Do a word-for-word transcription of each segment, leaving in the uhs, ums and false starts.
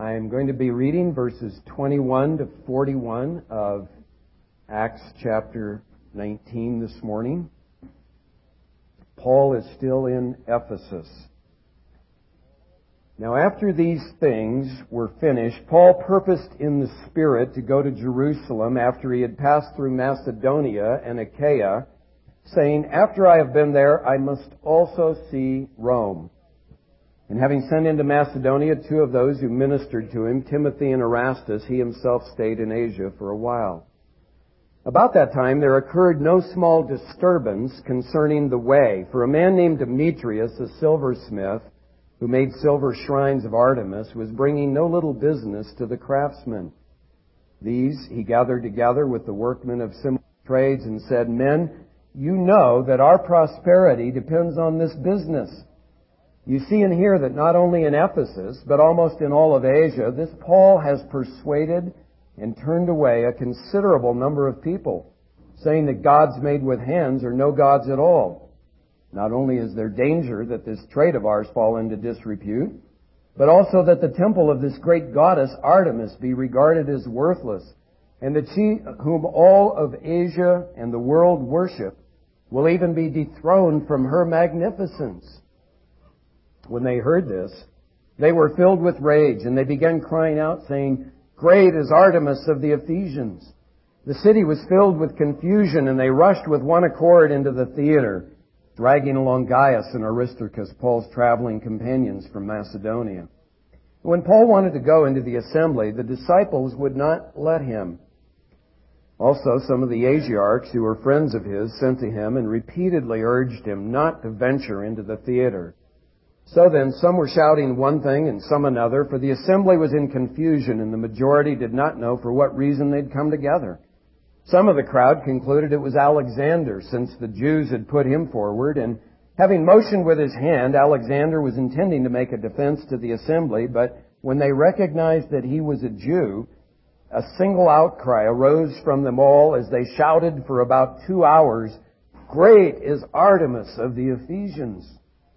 I am going to be reading verses twenty-one to forty-one of Acts chapter nineteen this morning. Paul is still in Ephesus. Now after these things were finished, Paul purposed in the Spirit to go to Jerusalem after he had passed through Macedonia and Achaia, saying, "After I have been there, I must also see Rome." And having sent into Macedonia two of those who ministered to him, Timothy and Erastus, he himself stayed in Asia for a while. About that time there occurred no small disturbance concerning the way, for a man named Demetrius, a silversmith, who made silver shrines of Artemis, was bringing no little business to the craftsmen. These he gathered together with the workmen of similar trades and said, "Men, you know that our prosperity depends on this business. You see and hear that not only in Ephesus, but almost in all of Asia, this Paul has persuaded and turned away a considerable number of people, saying that gods made with hands are no gods at all. Not only is there danger that this trade of ours fall into disrepute, but also that the temple of this great goddess Artemis be regarded as worthless, and that she whom all of Asia and the world worship will even be dethroned from her magnificence." When they heard this, they were filled with rage, and they began crying out, saying, "Great is Artemis of the Ephesians." The city was filled with confusion, and they rushed with one accord into the theater, dragging along Gaius and Aristarchus, Paul's traveling companions from Macedonia. When Paul wanted to go into the assembly, the disciples would not let him. Also, some of the Asiarchs, who were friends of his, sent to him and repeatedly urged him not to venture into the theater. So then, some were shouting one thing and some another, for the assembly was in confusion, and the majority did not know for what reason they'd come together. Some of the crowd concluded it was Alexander, since the Jews had put him forward, and having motioned with his hand, Alexander was intending to make a defense to the assembly, but when they recognized that he was a Jew, a single outcry arose from them all as they shouted for about two hours, "Great is Artemis of the Ephesians."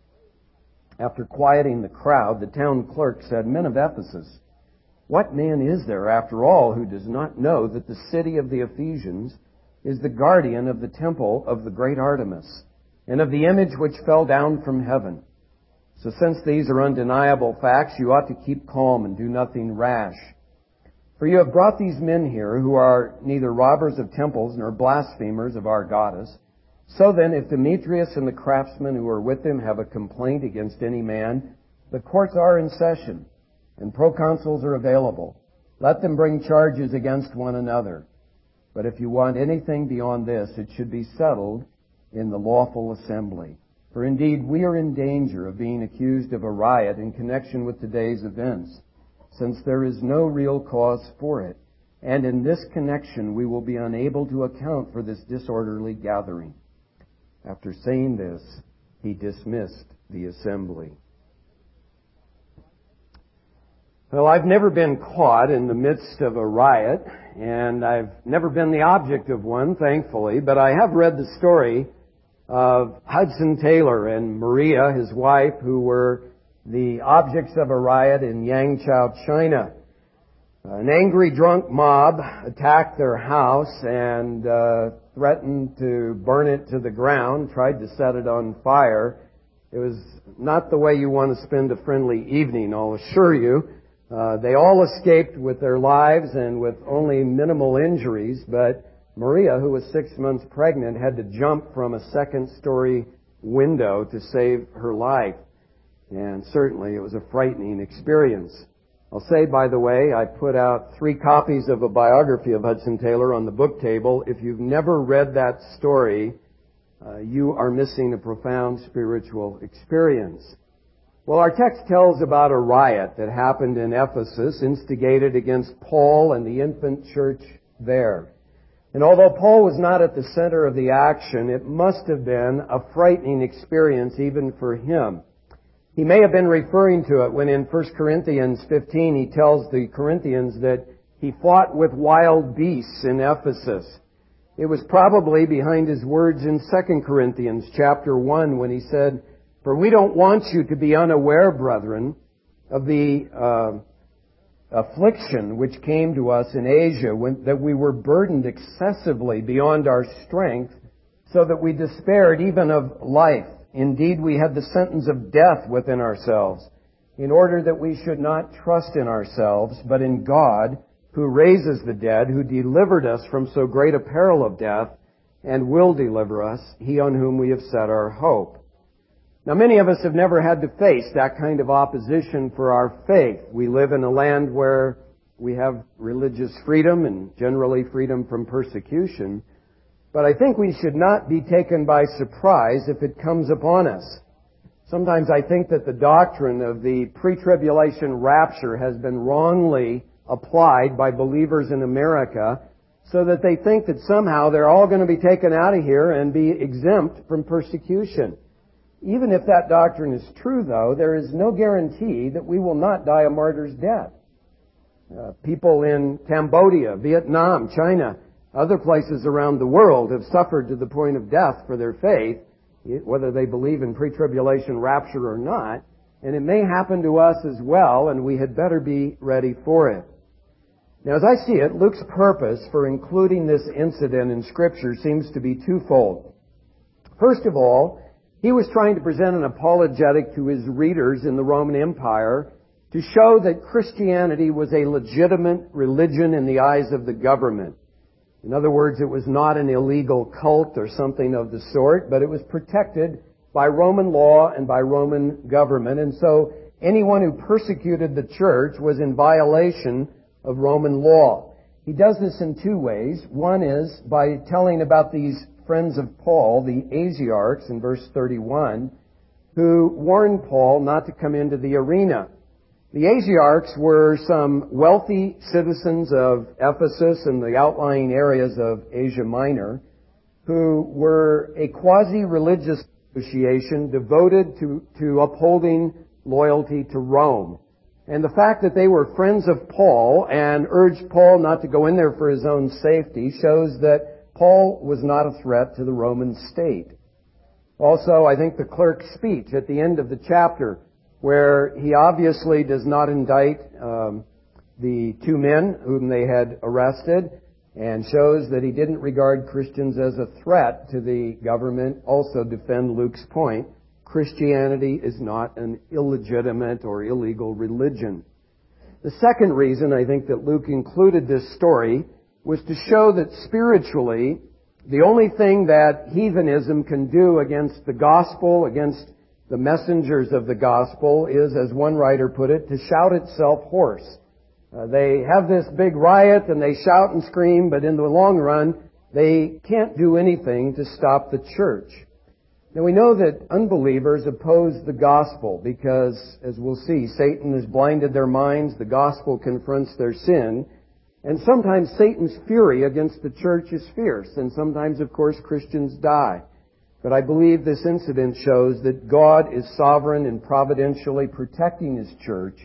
After quieting the crowd, the town clerk said, "Men of Ephesus, what man is there, after all, who does not know that the city of the Ephesians is the guardian of the temple of the great Artemis, and of the image which fell down from heaven? So since these are undeniable facts, you ought to keep calm and do nothing rash. For you have brought these men here who are neither robbers of temples nor blasphemers of our goddess. So then, if Demetrius and the craftsmen who are with him have a complaint against any man, the courts are in session, and proconsuls are available. Let them bring charges against one another. But if you want anything beyond this, it should be settled in the lawful assembly. For indeed, we are in danger of being accused of a riot in connection with today's events, since there is no real cause for it, and in this connection we will be unable to account for this disorderly gathering." After saying this, he dismissed the assembly. Well, I've never been caught in the midst of a riot, and I've never been the object of one, thankfully, but I have read the story of Hudson Taylor and Maria, his wife, who were the objects of a riot in Yangzhou, China. An angry drunk mob attacked their house and uh, threatened to burn it to the ground, tried to set it on fire. It was not the way you want to spend a friendly evening, I'll assure you. Uh, they all escaped with their lives and with only minimal injuries, but Maria, who was six months pregnant, had to jump from a second-story window to save her life. And certainly it was a frightening experience. I'll say, by the way, I put out three copies of a biography of Hudson Taylor on the book table. If you've never read that story, uh, you are missing a profound spiritual experience. Well, our text tells about a riot that happened in Ephesus, instigated against Paul and the infant church there. And although Paul was not at the center of the action, it must have been a frightening experience even for him. He may have been referring to it when in First Corinthians fifteen he tells the Corinthians that he fought with wild beasts in Ephesus. It was probably behind his words in Second Corinthians chapter one when he said, "For we don't want you to be unaware, brethren, of the uh, affliction which came to us in Asia, when, that we were burdened excessively beyond our strength, so that we despaired even of life. Indeed, we had the sentence of death within ourselves, in order that we should not trust in ourselves, but in God, who raises the dead, who delivered us from so great a peril of death, and will deliver us, He on whom we have set our hope. Now, many of us have never had to face that kind of opposition for our faith. We live in a land where we have religious freedom and generally freedom from persecution. But I think we should not be taken by surprise if it comes upon us. Sometimes I think that the doctrine of the pre-tribulation rapture has been wrongly applied by believers in America, so that they think that somehow they're all going to be taken out of here and be exempt from persecution. Even if that doctrine is true, though, there is no guarantee that we will not die a martyr's death. Uh, people in Cambodia, Vietnam, China, other places around the world have suffered to the point of death for their faith, whether they believe in pre-tribulation rapture or not. And it may happen to us as well, and we had better be ready for it. Now, as I see it, Luke's purpose for including this incident in Scripture seems to be twofold. First of all, he was trying to present an apologetic to his readers in the Roman Empire to show that Christianity was a legitimate religion in the eyes of the government. In other words, it was not an illegal cult or something of the sort, but it was protected by Roman law and by Roman government. And so anyone who persecuted the church was in violation of Roman law. He does this in two ways. One is by telling about these friends of Paul, the Asiarchs, in verse thirty-one, who warned Paul not to come into the arena. The Asiarchs were some wealthy citizens of Ephesus and the outlying areas of Asia Minor, who were a quasi-religious association devoted to, to upholding loyalty to Rome. And the fact that they were friends of Paul and urged Paul not to go in there for his own safety shows that Paul was not a threat to the Roman state. Also, I think the clerk's speech at the end of the chapter, where he obviously does not indict um, the two men whom they had arrested, and shows that he didn't regard Christians as a threat to the government, also defend Luke's point. Christianity is not an illegitimate or illegal religion. The second reason I think that Luke included this story was to show that spiritually, the only thing that heathenism can do against the gospel, against the messengers of the gospel, is, as one writer put it, to shout itself hoarse. Uh, they have this big riot and they shout and scream, but in the long run, they can't do anything to stop the church. Now, we know that unbelievers oppose the gospel because, as we'll see, Satan has blinded their minds, the gospel confronts their sin, and sometimes Satan's fury against the church is fierce, and sometimes, of course, Christians die. But I believe this incident shows that God is sovereign and providentially protecting His church,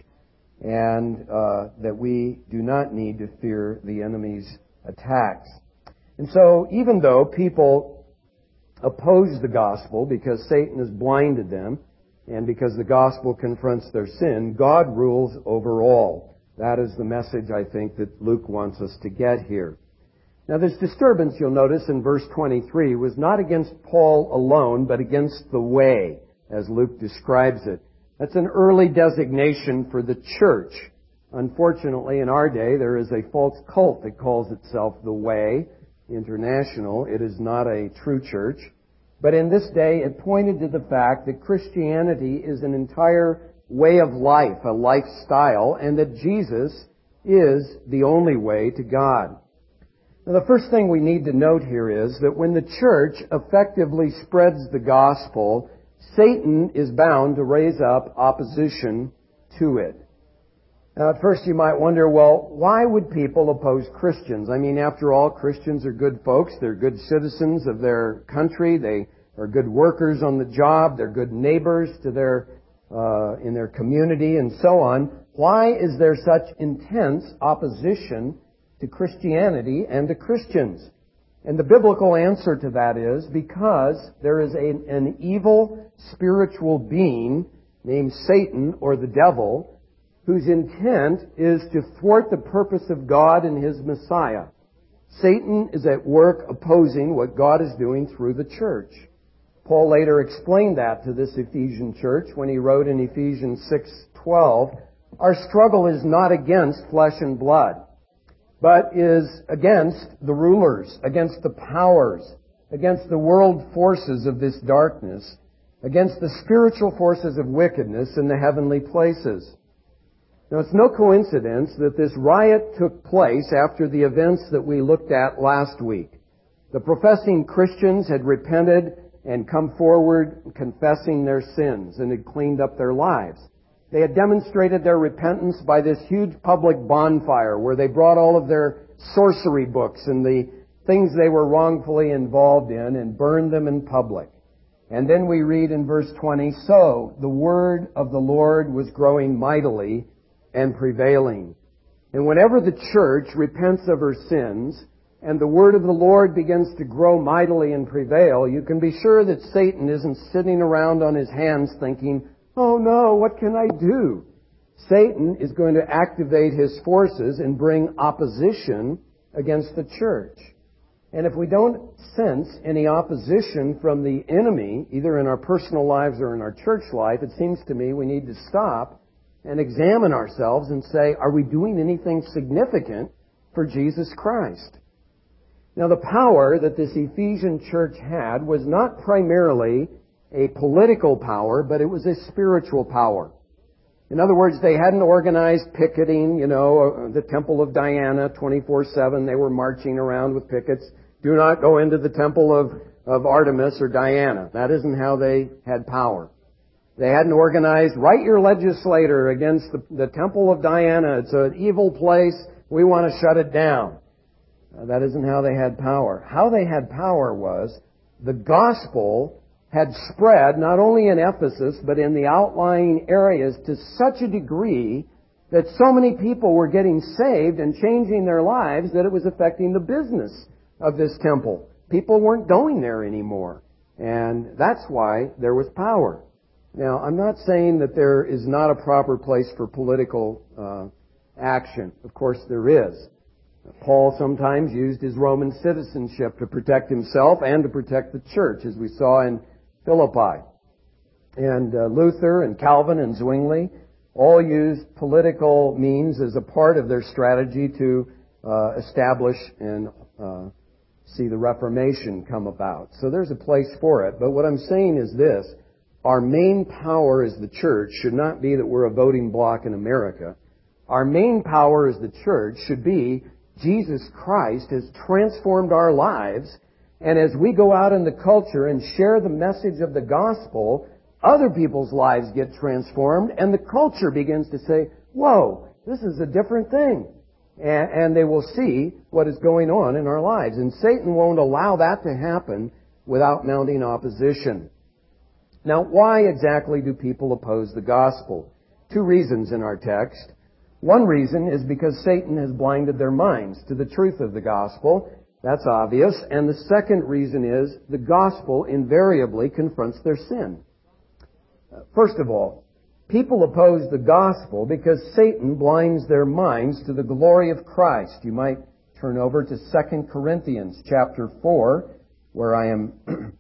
and uh, that we do not need to fear the enemy's attacks. And so, even though people oppose the gospel because Satan has blinded them, and because the gospel confronts their sin, God rules over all. That is the message, I think, that Luke wants us to get here. Now, this disturbance, you'll notice in verse twenty-three, was not against Paul alone, but against the way, as Luke describes it. That's an early designation for the church. Unfortunately, in our day, there is a false cult that calls itself the Way International. It is not a true church. But in this day, it pointed to the fact that Christianity is an entire way of life, a lifestyle, and that Jesus is the only way to God. Now, the first thing we need to note here is that when the church effectively spreads the gospel, Satan is bound to raise up opposition to it. Now, at first you might wonder, well, why would people oppose Christians? I mean, after all, Christians are good folks. They're good citizens of their country. They are good workers on the job. They're good neighbors to their, uh, in their community and so on. Why is there such intense opposition to Christianity and to Christians? And the biblical answer to that is because there is a, an evil spiritual being named Satan or the devil whose intent is to thwart the purpose of God and His Messiah. Satan is at work opposing what God is doing through the church. Paul later explained that to this Ephesian church when he wrote in Ephesians six twelve, "Our struggle is not against flesh and blood, but is against the rulers, against the powers, against the world forces of this darkness, against the spiritual forces of wickedness in the heavenly places." Now, it's no coincidence that this riot took place after the events that we looked at last week. The professing Christians had repented and come forward confessing their sins and had cleaned up their lives. They had demonstrated their repentance by this huge public bonfire where they brought all of their sorcery books and the things they were wrongfully involved in and burned them in public. And then we read in verse twenty, "So the word of the Lord was growing mightily and prevailing." And whenever the church repents of her sins and the word of the Lord begins to grow mightily and prevail, you can be sure that Satan isn't sitting around on his hands thinking, "Oh no, what can I do?" Satan is going to activate his forces and bring opposition against the church. And if we don't sense any opposition from the enemy, either in our personal lives or in our church life, it seems to me we need to stop and examine ourselves and say, are we doing anything significant for Jesus Christ? Now, the power that this Ephesian church had was not primarily a political power, but it was a spiritual power. In other words, they hadn't organized picketing, you know, the Temple of Diana twenty-four seven. They were marching around with pickets. Do not go into the Temple of, of Artemis or Diana. That isn't how they had power. They hadn't organized, write your legislator against the, the Temple of Diana. It's an evil place. We want to shut it down. Uh, that isn't how they had power. How they had power was the gospel had spread not only in Ephesus, but in the outlying areas to such a degree that so many people were getting saved and changing their lives that it was affecting the business of this temple. People weren't going there anymore. And that's why there was power. Now, I'm not saying that there is not a proper place for political uh, action. Of course there is. Paul sometimes used his Roman citizenship to protect himself and to protect the church, as we saw in Philippi. And uh, Luther and Calvin and Zwingli all used political means as a part of their strategy to uh, establish and uh, see the Reformation come about. So there's a place for it. But what I'm saying is this. Our main power as the church should not be that we're a voting bloc in America. Our main power as the church should be Jesus Christ has transformed our lives, and as we go out in the culture and share the message of the gospel, other people's lives get transformed, and the culture begins to say, whoa, this is a different thing. And, and they will see what is going on in our lives. And Satan won't allow that to happen without mounting opposition. Now, why exactly do people oppose the gospel? Two reasons in our text. One reason is because Satan has blinded their minds to the truth of the gospel. That's obvious. And the second reason is the gospel invariably confronts their sin. First of all, people oppose the gospel because Satan blinds their minds to the glory of Christ. You might turn over to Second Corinthians chapter four, where I am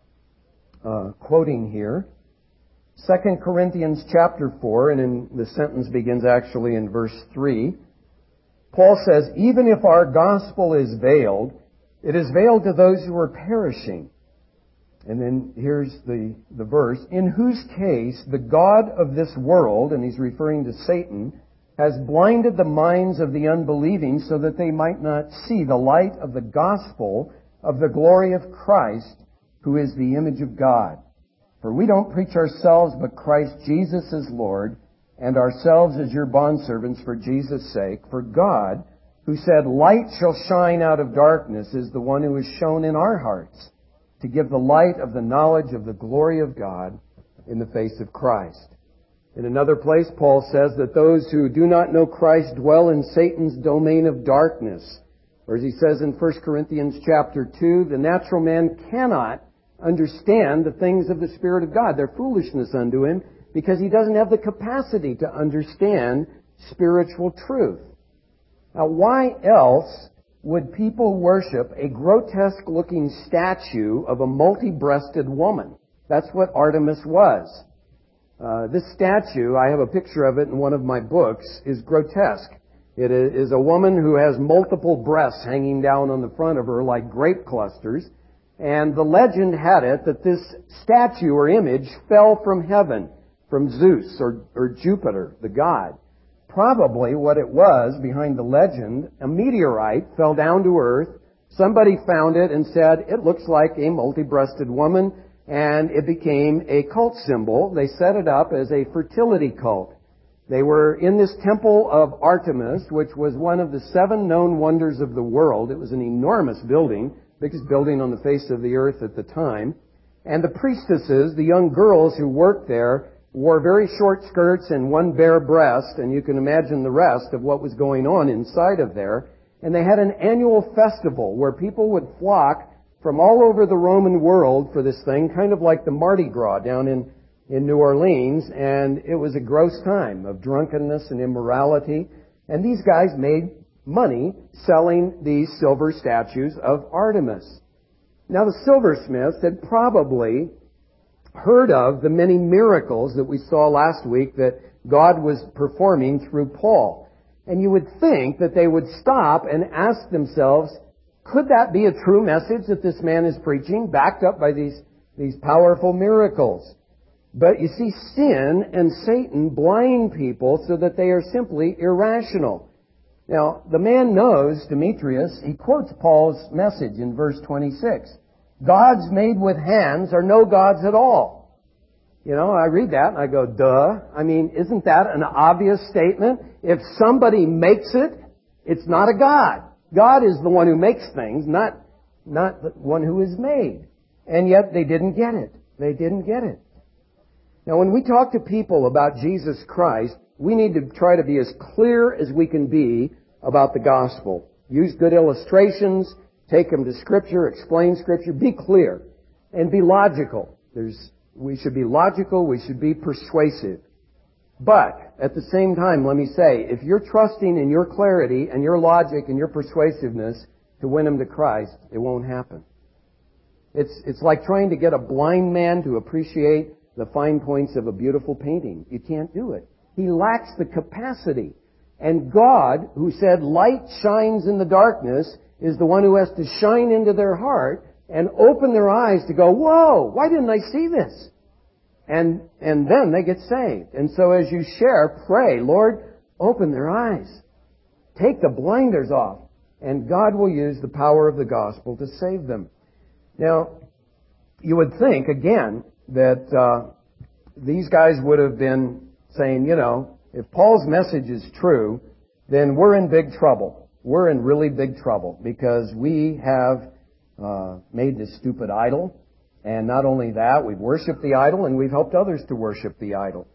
uh, quoting here. Second Corinthians chapter four, and in, the sentence begins actually in verse three. Paul says, even if our gospel is veiled, it is veiled to those who are perishing. And then here's the, the verse, in whose case the God of this world, and he's referring to Satan, has blinded the minds of the unbelieving so that they might not see the light of the gospel of the glory of Christ, who is the image of God. For we don't preach ourselves, but Christ Jesus as Lord, and ourselves as your bondservants for Jesus' sake. For God, who said, light shall shine out of darkness, is the one who has shone in our hearts to give the light of the knowledge of the glory of God in the face of Christ. In another place, Paul says that those who do not know Christ dwell in Satan's domain of darkness. Or as he says in First Corinthians chapter two, the natural man cannot understand the things of the Spirit of God. They're foolishness unto him because he doesn't have the capacity to understand spiritual truth. Now, why else would people worship a grotesque-looking statue of a multi-breasted woman? That's what Artemis was. Uh, this statue, I have a picture of it in one of my books, is grotesque. It is a woman who has multiple breasts hanging down on the front of her like grape clusters. And the legend had it that this statue or image fell from heaven, from Zeus or, or Jupiter, the god. Probably what it was behind the legend, a meteorite fell down to earth. Somebody found it and said, it looks like a multi-breasted woman, and it became a cult symbol. They set it up as a fertility cult. They were in this temple of Artemis, which was one of the seven known wonders of the world. It was an enormous building, biggest building on the face of the earth at the time. And the priestesses, the young girls who worked there, wore very short skirts and one bare breast, and you can imagine the rest of what was going on inside of there. And they had an annual festival where people would flock from all over the Roman world for this thing, kind of like the Mardi Gras down in, in New Orleans, and it was a gross time of drunkenness and immorality. And these guys made money selling these silver statues of Artemis. Now, the silversmiths had probably heard of the many miracles that we saw last week that God was performing through Paul. And you would think that they would stop and ask themselves, could that be a true message that this man is preaching, backed up by these, these powerful miracles? But you see, sin and Satan blind people so that they are simply irrational. Now, the man knows, Demetrius, he quotes Paul's message in verse twenty-six. Gods made with hands are no gods at all. You know, I read that and I go, duh. I mean, isn't that an obvious statement? If somebody makes it, it's not a god. God is the one who makes things, not, not the one who is made. And yet they didn't get it. They didn't get it. Now, when we talk to people about Jesus Christ, we need to try to be as clear as we can be about the gospel. Use good illustrations. Take them to Scripture, explain Scripture, be clear, and be logical. There's, we should be logical, we should be persuasive. But, at the same time, let me say, if you're trusting in your clarity and your logic and your persuasiveness to win them to Christ, it won't happen. It's, it's like trying to get a blind man to appreciate the fine points of a beautiful painting. You can't do it. He lacks the capacity. And God, who said light shines in the darkness, is the one who has to shine into their heart and open their eyes to go, whoa, why didn't I see this? And, and then they get saved. And so as you share, pray, Lord, open their eyes. Take the blinders off. And God will use the power of the gospel to save them. Now, you would think, again, that uh, these guys would have been saying, you know, if Paul's message is true, then we're in big trouble. We're in really big trouble because we have uh, made this stupid idol. And not only that, we've worshipped the idol and we've helped others to worship the idol.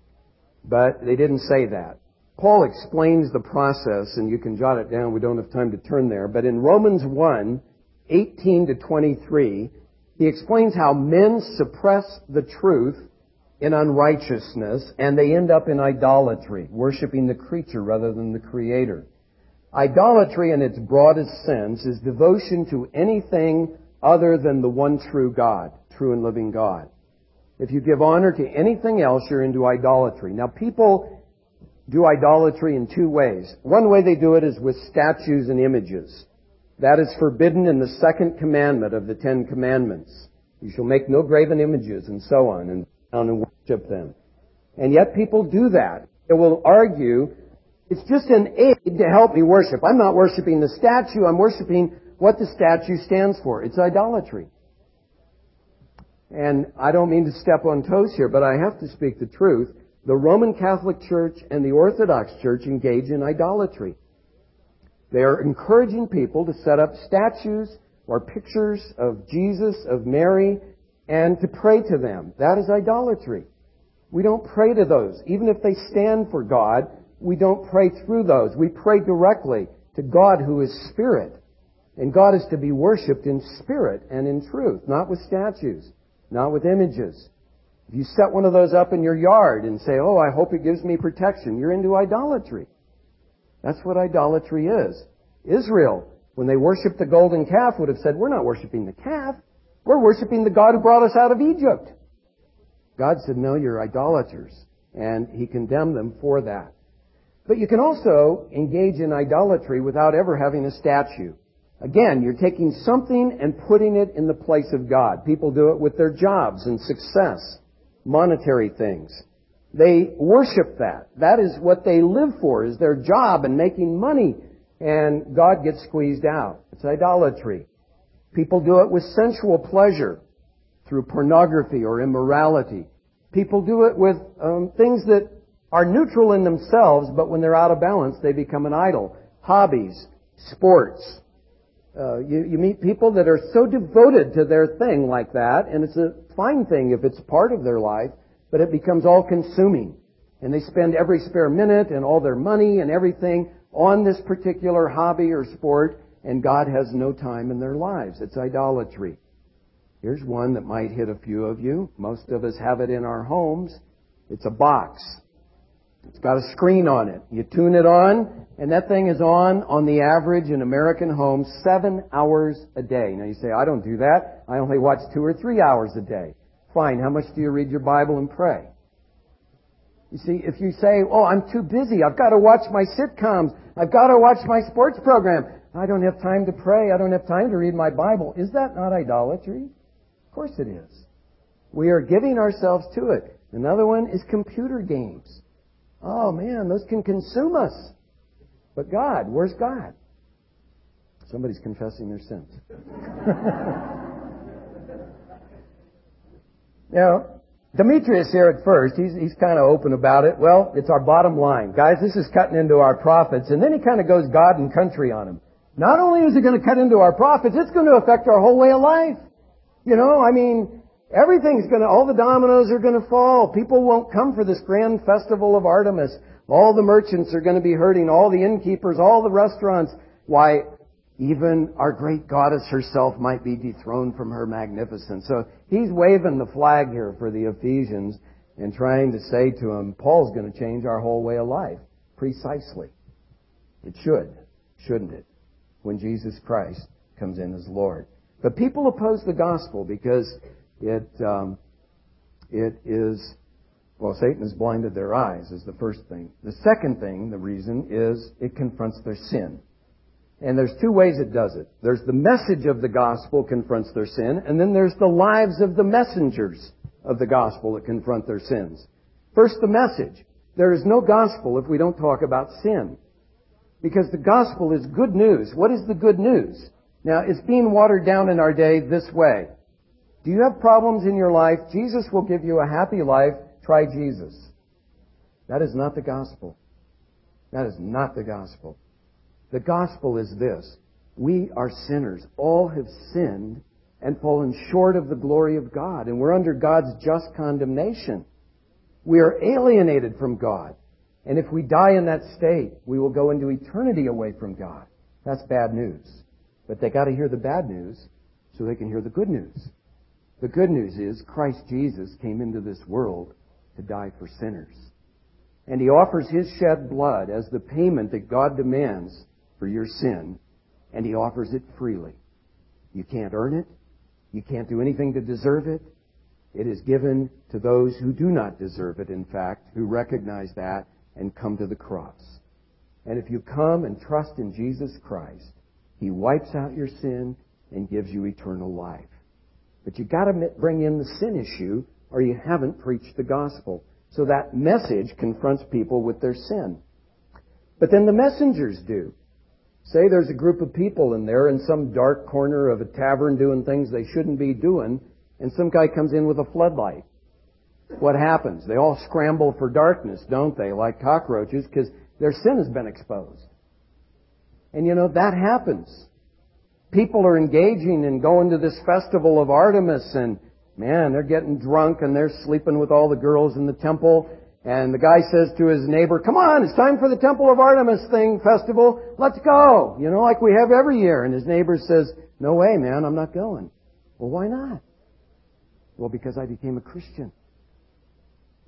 But they didn't say that. Paul explains the process, and you can jot it down. We don't have time to turn there. But in Romans one, eighteen to twenty-three, he explains how men suppress the truth in unrighteousness and they end up in idolatry, worshiping the creature rather than the Creator. Idolatry in its broadest sense is devotion to anything other than the one true God, true and living God. If you give honor to anything else, you're into idolatry. Now, people do idolatry in two ways. One way they do it is with statues and images. That is forbidden in the second commandment of the Ten Commandments. You shall make no graven images and so on, and down and worship them. And yet people do that. They will argue, it's just an aid to help me worship. I'm not worshiping the statue. I'm worshiping what the statue stands for. It's idolatry. And I don't mean to step on toes here, but I have to speak the truth. The Roman Catholic Church and the Orthodox Church engage in idolatry. They are encouraging people to set up statues or pictures of Jesus, of Mary, and to pray to them. That is idolatry. We don't pray to those. Even if they stand for God, we don't pray through those. We pray directly to God who is Spirit. And God is to be worshipped in spirit and in truth, not with statues, not with images. If you set one of those up in your yard and say, oh, I hope it gives me protection, you're into idolatry. That's what idolatry is. Israel, when they worshiped the golden calf, would have said, we're not worshiping the calf. We're worshiping the God who brought us out of Egypt. God said, no, you're idolaters. And He condemned them for that. But you can also engage in idolatry without ever having a statue. Again, you're taking something and putting it in the place of God. People do it with their jobs and success, monetary things. They worship that. That is what they live for, is their job and making money. And God gets squeezed out. It's idolatry. People do it with sensual pleasure through pornography or immorality. People do it with um, things that are neutral in themselves, but when they're out of balance, they become an idol. Hobbies, sports. Uh, you, you meet people that are so devoted to their thing like that, and it's a fine thing if it's part of their life, but it becomes all-consuming. And they spend every spare minute and all their money and everything on this particular hobby or sport, and God has no time in their lives. It's idolatry. Here's one that might hit a few of you. Most of us have it in our homes. It's a box. It's got a screen on it. You tune it on, and that thing is on, on the average in American homes, seven hours a day. Now you say, I don't do that. I only watch two or three hours a day. Fine. How much do you read your Bible and pray? You see, if you say, oh, I'm too busy. I've got to watch my sitcoms. I've got to watch my sports program. I don't have time to pray. I don't have time to read my Bible. Is that not idolatry? Of course it is. We are giving ourselves to it. Another one is computer games. Oh man, those can consume us. But God, where's God? Somebody's confessing their sins. Now, Demetrius here at first, he's, he's kind of open about it. Well, it's our bottom line. Guys, this is cutting into our profits. And then he kind of goes God and country on them. Not only is it going to cut into our profits, it's going to affect our whole way of life. You know, I mean, everything's going to, all the dominoes are going to fall. People won't come for this grand festival of Artemis. All the merchants are going to be hurting, all the innkeepers, all the restaurants. Why, even our great goddess herself might be dethroned from her magnificence. So he's waving the flag here for the Ephesians and trying to say to them, Paul's going to change our whole way of life. Precisely. It should, shouldn't it? When Jesus Christ comes in as Lord. But people oppose the gospel because it um, it is, well, Satan has blinded their eyes is the first thing. The second thing, the reason, is it confronts their sin. And there's two ways it does it. There's the message of the gospel confronts their sin, and then there's the lives of the messengers of the gospel that confront their sins. First, the message. There is no gospel if we don't talk about sin. Because the gospel is good news. What is the good news? Now, it's being watered down in our day this way. Do you have problems in your life? Jesus will give you a happy life. Try Jesus. That is not the gospel. That is not the gospel. The gospel is this. We are sinners. All have sinned and fallen short of the glory of God. And we're under God's just condemnation. We are alienated from God. And if we die in that state, we will go into eternity away from God. That's bad news. But they got to hear the bad news so they can hear the good news. The good news is Christ Jesus came into this world to die for sinners. And He offers His shed blood as the payment that God demands for your sin. And He offers it freely. You can't earn it. You can't do anything to deserve it. It is given to those who do not deserve it, in fact, who recognize that and come to the cross. And if you come and trust in Jesus Christ, He wipes out your sin and gives you eternal life. But you got to bring in the sin issue or you haven't preached the gospel. So that message confronts people with their sin. But then the messengers do. Say there's a group of people in there in some dark corner of a tavern doing things they shouldn't be doing, and some guy comes in with a floodlight. What happens? They all scramble for darkness, don't they, like cockroaches, because their sin has been exposed. And you know, that happens. People are engaging in going to this festival of Artemis, and man, they're getting drunk and they're sleeping with all the girls in the temple. And the guy says to his neighbor, come on, it's time for the Temple of Artemis thing, festival. Let's go. You know, like we have every year. And his neighbor says, no way, man, I'm not going. Well, why not? Well, because I became a Christian.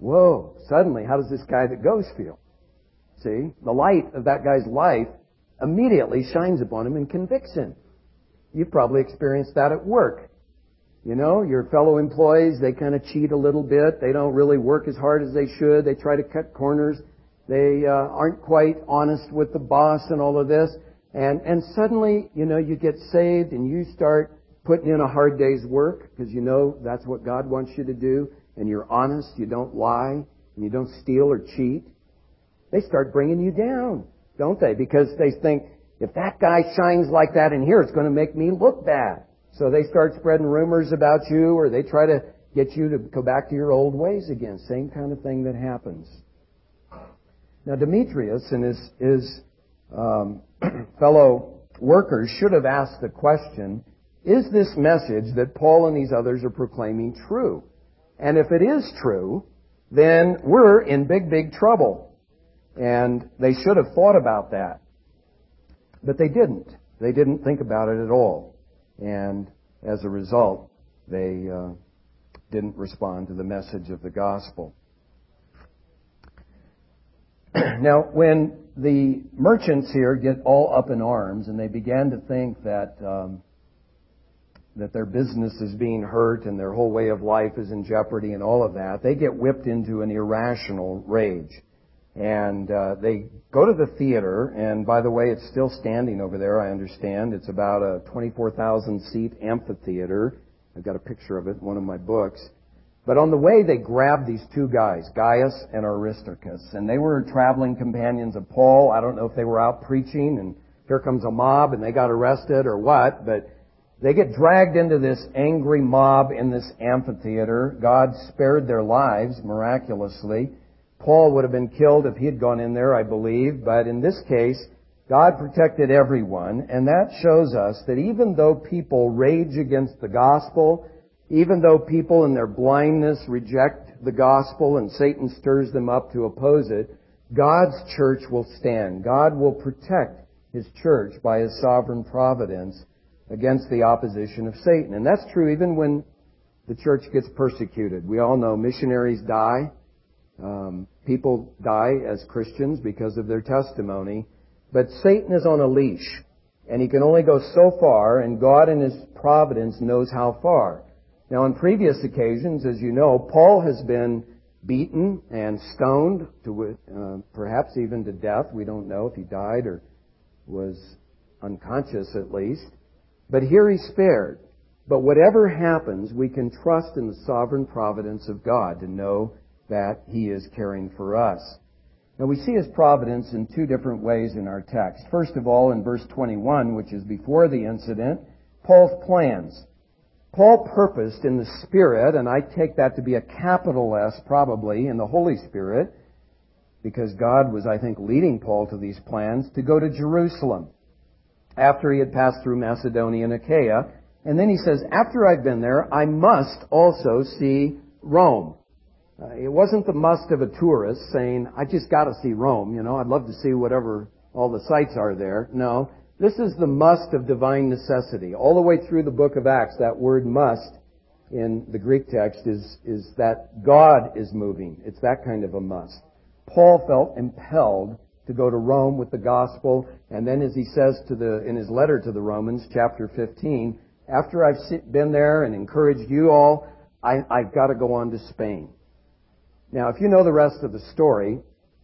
Whoa, suddenly, how does this guy that goes feel? See, the light of that guy's life immediately shines upon him and convicts him. You've probably experienced that at work. You know, your fellow employees, they kind of cheat a little bit. They don't really work as hard as they should. They try to cut corners. They uh, aren't quite honest with the boss and all of this. And, and suddenly, you know, you get saved and you start putting in a hard day's work because you know that's what God wants you to do. And you're honest, you don't lie, and you don't steal or cheat. They start bringing you down, don't they? Because they think, if that guy shines like that in here, it's going to make me look bad. So they start spreading rumors about you, or they try to get you to go back to your old ways again. Same kind of thing that happens. Now, Demetrius and his, his um, fellow workers should have asked the question, is this message that Paul and these others are proclaiming true? And if it is true, then we're in big, big trouble. And they should have thought about that. But they didn't. They didn't think about it at all. And as a result, they uh, didn't respond to the message of the gospel. Now, when the merchants here get all up in arms and they began to think that um, that their business is being hurt and their whole way of life is in jeopardy and all of that, they get whipped into an irrational rage. And uh, they go to the theater, and by the way, it's still standing over there, I understand. It's about a twenty-four thousand seat amphitheater. I've got a picture of it in one of my books. But on the way, they grabbed these two guys, Gaius and Aristarchus, and they were traveling companions of Paul. I don't know if they were out preaching, and here comes a mob, and they got arrested or what, but they get dragged into this angry mob in this amphitheater. God spared their lives miraculously. Paul would have been killed if he had gone in there, I believe, but in this case, God protected everyone, and that shows us that even though people rage against the gospel, even though people in their blindness reject the gospel and Satan stirs them up to oppose it, God's church will stand. God will protect His church by His sovereign providence against the opposition of Satan. And that's true even when the church gets persecuted. We all know missionaries die. Um, people die as Christians because of their testimony. But Satan is on a leash, and he can only go so far, and God in His providence knows how far. Now, on previous occasions, as you know, Paul has been beaten and stoned, to uh, perhaps even to death. We don't know if he died or was unconscious at least. But here he's spared. But whatever happens, we can trust in the sovereign providence of God to know that He is caring for us. Now, we see His providence in two different ways in our text. First of all, in verse twenty-one, which is before the incident, Paul's plans. Paul purposed in the Spirit, and I take that to be a capital S probably, in the Holy Spirit, because God was, I think, leading Paul to these plans, to go to Jerusalem after he had passed through Macedonia and Achaia. And then he says, after I've been there, I must also see Rome. Uh, it wasn't the must of a tourist saying, I just got to see Rome, you know, I'd love to see whatever all the sights are there. No. This is the must of divine necessity. All the way through the book of Acts, that word must in the Greek text is, is that God is moving. It's that kind of a must. Paul felt impelled to go to Rome with the gospel, and then as he says to the, in his letter to the Romans, chapter fifteen, after I've been there and encouraged you all, I, I've got to go on to Spain. Now, if you know the rest of the story,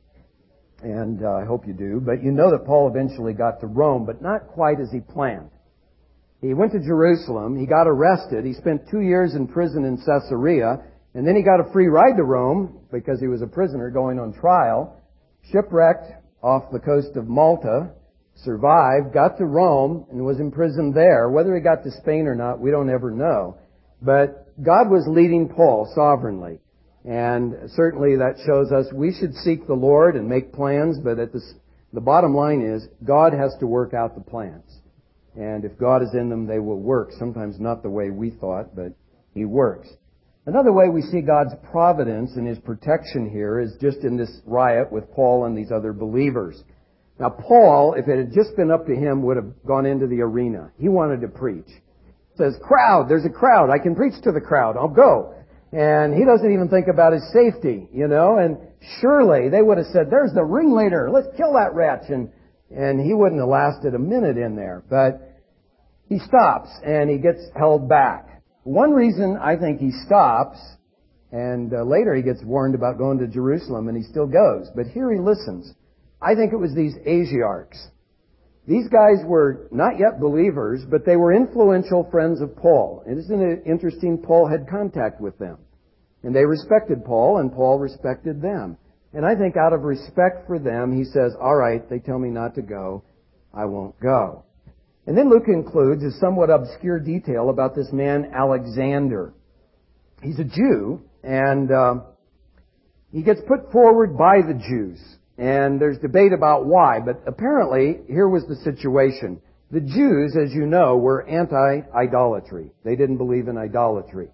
and uh, I hope you do, but you know that Paul eventually got to Rome, but not quite as he planned. He went to Jerusalem, he got arrested, he spent two years in prison in Caesarea, and then he got a free ride to Rome because he was a prisoner going on trial, shipwrecked off the coast of Malta, survived, got to Rome, and was imprisoned there. Whether he got to Spain or not, we don't ever know. But God was leading Paul sovereignly. And certainly that shows us we should seek the Lord and make plans, but at the, the bottom line is God has to work out the plans. And if God is in them, they will work. Sometimes not the way we thought, but He works. Another way we see God's providence and His protection here is just in this riot with Paul and these other believers. Now, Paul, if it had just been up to him, would have gone into the arena. He wanted to preach. He says, crowd, there's a crowd. I can preach to the crowd. I'll go. And he doesn't even think about his safety, you know, and surely they would have said, there's the ringleader, let's kill that wretch. And, and he wouldn't have lasted a minute in there. But he stops and he gets held back. One reason I think he stops, and uh, later he gets warned about going to Jerusalem and he still goes. But here he listens. I think it was these Asiarchs. These guys were not yet believers, but they were influential friends of Paul. And isn't it interesting? Paul had contact with them. And they respected Paul, and Paul respected them. And I think out of respect for them, he says, all right, they tell me not to go, I won't go. And then Luke includes a somewhat obscure detail about this man, Alexander. He's a Jew, and uh, he gets put forward by the Jews. And there's debate about why, but apparently, here was the situation. The Jews, as you know, were anti-idolatry. They didn't believe in idolatry.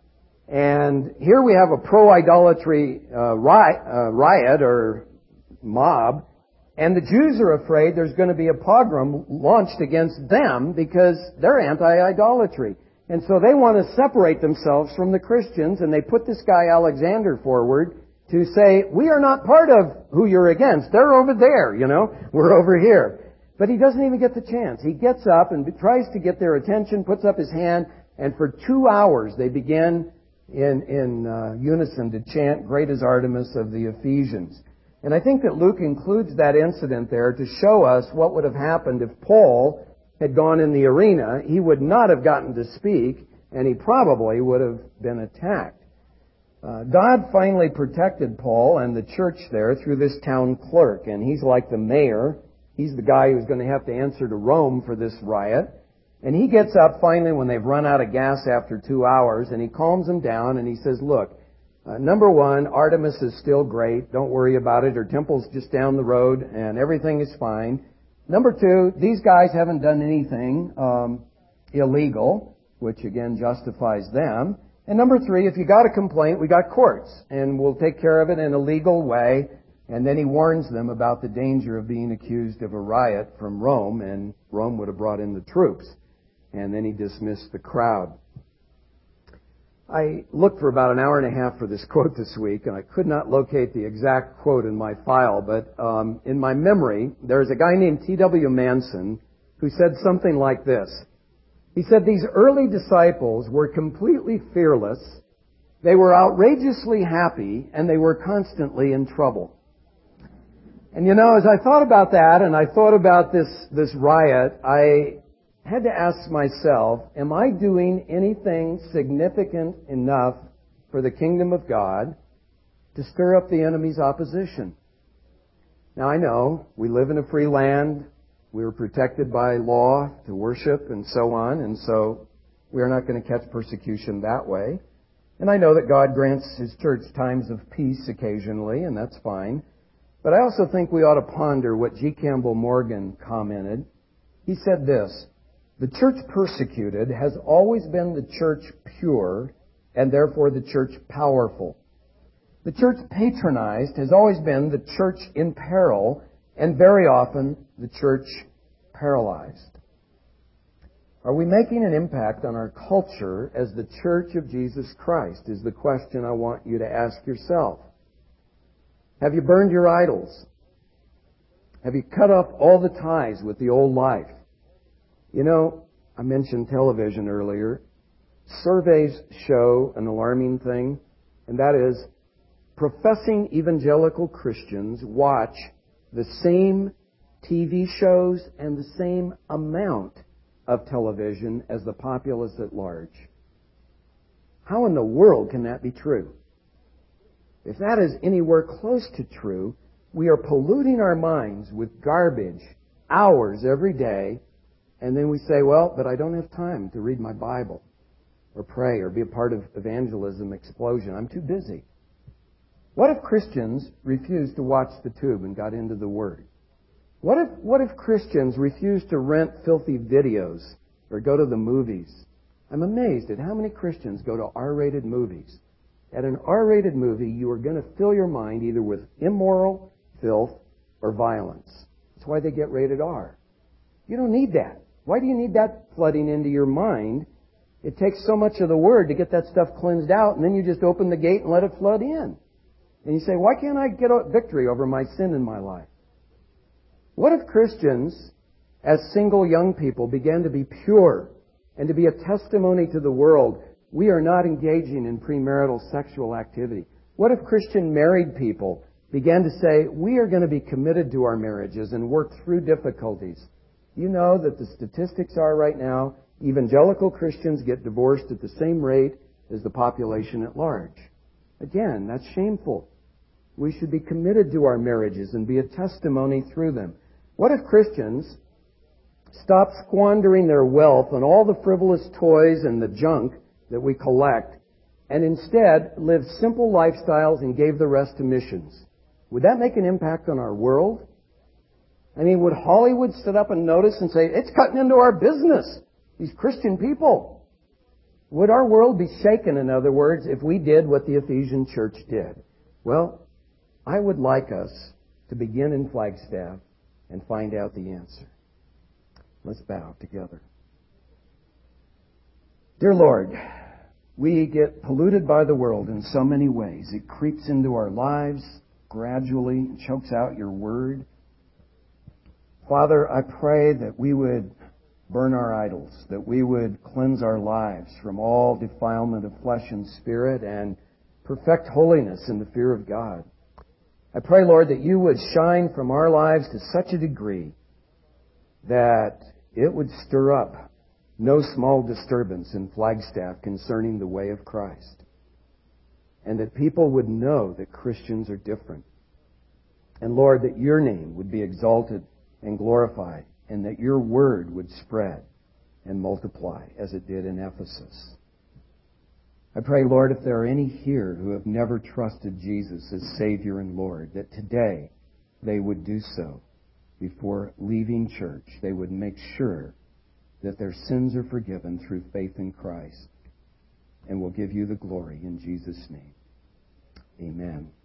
And here we have a pro-idolatry uh, riot, uh, riot or mob, and the Jews are afraid there's going to be a pogrom launched against them because they're anti-idolatry. And so they want to separate themselves from the Christians, and they put this guy Alexander forward to say, we are not part of who you're against. They're over there, you know. We're over here. But he doesn't even get the chance. He gets up and tries to get their attention, puts up his hand, and for two hours they begin in, in uh, unison to chant, Great is Artemis of the Ephesians. And I think that Luke includes that incident there to show us what would have happened if Paul had gone in the arena. He would not have gotten to speak, and he probably would have been attacked. Uh, God finally protected Paul and the church there through this town clerk, and he's like the mayor. He's the guy who's going to have to answer to Rome for this riot. And he gets up finally when they've run out of gas after two hours, and he calms them down, and he says, look, uh, number one, Artemis is still great. Don't worry about it. Her temple's just down the road, and everything is fine. Number two, these guys haven't done anything um, illegal, which again justifies them. And number three, if you got a complaint, we got courts, and we'll take care of it in a legal way. And then he warns them about the danger of being accused of a riot from Rome, and Rome would have brought in the troops. And then he dismissed the crowd. I looked for about an hour and a half for this quote this week, and I could not locate the exact quote in my file, but um, in my memory, there's a guy named T W Manson who said something like this. He said, these early disciples were completely fearless, they were outrageously happy, and they were constantly in trouble. And you know, as I thought about that, and I thought about this, this riot, I had to ask myself, am I doing anything significant enough for the kingdom of God to stir up the enemy's opposition? Now I know we live in a free land. We are protected by law to worship and so on, and so we are not going to catch persecution that way. And I know that God grants His church times of peace occasionally, and that's fine. But I also think we ought to ponder what G. Campbell Morgan commented. He said this, the church persecuted has always been the church pure, and therefore the church powerful. The church patronized has always been the church in peril, and very often, the church paralyzed. Are we making an impact on our culture as the Church of Jesus Christ is the question I want you to ask yourself. Have you burned your idols? Have you cut up all the ties with the old life? You know, I mentioned television earlier. Surveys show an alarming thing, and that is professing evangelical Christians watch the same T V shows and the same amount of television as the populace at large. How in the world can that be true? If that is anywhere close to true, we are polluting our minds with garbage hours every day, and then we say, well, but I don't have time to read my Bible or pray or be a part of evangelism explosion. I'm too busy. What if Christians refused to watch the tube and got into the Word? What if, what if Christians refused to rent filthy videos or go to the movies? I'm amazed at how many Christians go to R-rated movies. At an R-rated movie, you are going to fill your mind either with immoral filth or violence. That's why they get rated R. You don't need that. Why do you need that flooding into your mind It takes so much of the Word to get that stuff cleansed out, and then you just open the gate and let it flood in. And you say, why can't I get a victory over my sin in my life? What if Christians, as single young people, began to be pure and to be a testimony to the world? We are not engaging in premarital sexual activity. What if Christian married people began to say, we are going to be committed to our marriages and work through difficulties? You know that the statistics are right now, evangelical Christians get divorced at the same rate as the population at large. Again, that's shameful. We should be committed to our marriages and be a testimony through them. What if Christians stopped squandering their wealth on all the frivolous toys and the junk that we collect, and instead lived simple lifestyles and gave the rest to missions? Would that make an impact on our world? I mean, would Hollywood sit up and notice and say, it's cutting into our business, these Christian people? Would our world be shaken, in other words, if we did what the Ephesian church did? Well, I would like us to begin in Flagstaff and find out the answer. Let's bow together. Dear Lord, we get polluted by the world in so many ways. It creeps into our lives gradually, chokes out your word. Father, I pray that we would burn our idols, that we would cleanse our lives from all defilement of flesh and spirit and perfect holiness in the fear of God. I pray, Lord, that you would shine from our lives to such a degree that it would stir up no small disturbance in Flagstaff concerning the way of Christ, and that people would know that Christians are different. And Lord, that your name would be exalted and glorified, and that your word would spread and multiply as it did in Ephesus. I pray, Lord, if there are any here who have never trusted Jesus as Savior and Lord, that today they would do so. Before leaving church, they would make sure that their sins are forgiven through faith in Christ, and will give you the glory in Jesus' name. Amen.